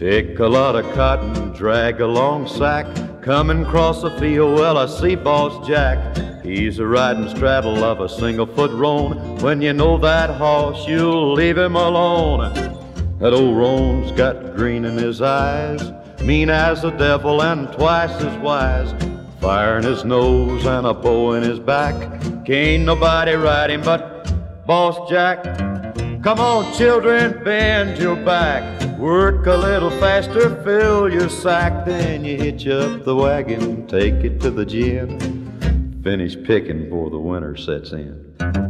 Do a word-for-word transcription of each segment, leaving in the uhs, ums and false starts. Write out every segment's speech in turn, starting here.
Pick a lot of cotton, drag a long sack, coming across the field, well, I see Boss Jack. He's a riding straddle of a single-foot roan. When you know that horse, you'll leave him alone. That old roan's got green in his eyes, mean as the devil and twice as wise. Fire in his nose and a bow in his back. Can't nobody ride him but Boss Jack. Come on, children, bend your back. Work a little faster, fill your sack. Then you hitch up the wagon, take it to the gin. Finish picking before the winter sets in.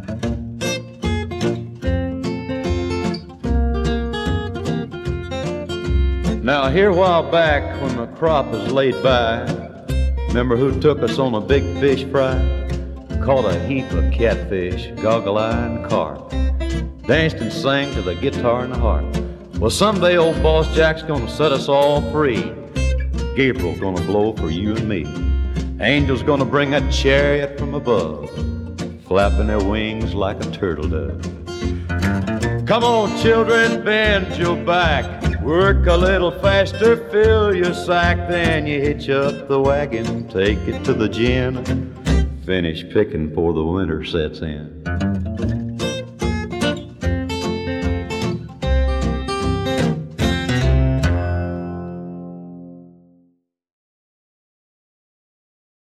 Now, here a while back when the crop was laid by, remember who took us on a big fish fry? Caught a heap of catfish, goggle eye and carp. Danced and sang to the guitar and the harp. Well, someday old Boss Jack's gonna set us all free. Gabriel's gonna blow for you and me. Angel's gonna bring a chariot from above, flapping their wings like a turtle dove. Come on, children, bend your back. Work a little faster, fill your sack. Then you hitch up the wagon, take it to the gin. Finish picking before the winter sets in.